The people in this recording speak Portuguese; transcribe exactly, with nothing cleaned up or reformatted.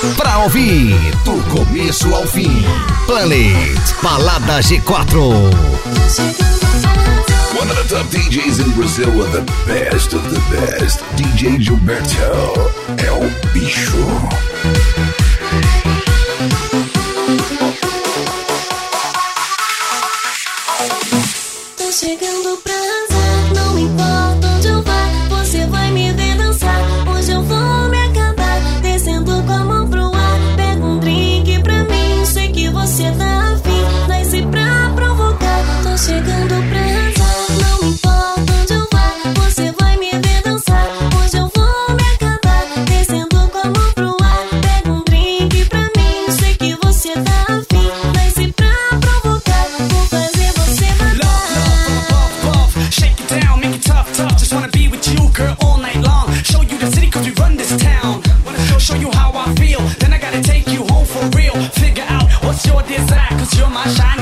Pra ouvir do começo ao fim. Planet Balada G quatro. One of the top D Js in Brazil with the best of the best. D J Gilberto é o bicho. Tô chegando pra arrasar, não importa onde eu vá, você vai me ver dançar. Hoje eu vou me acabar, descendo com a mão pro ar. Pega um drink pra mim, sei que você tá afim. Nasci pra provocar, tô chegando pra arrasar, não importa onde eu vá, você vai me ver dançar. Hoje eu vou me acabar, descendo com a mão pro ar. Pega um drink pra mim, sei que você tá afim. Nasci pra provocar, vou fazer você matar. Shake it down, make it tough, tough. Just wanna be with you, girl, all night long. Show you the city, cause we run this town. Show you how I feel, then I gotta take you home for real. Figure out what's your desire, cause you're my shine.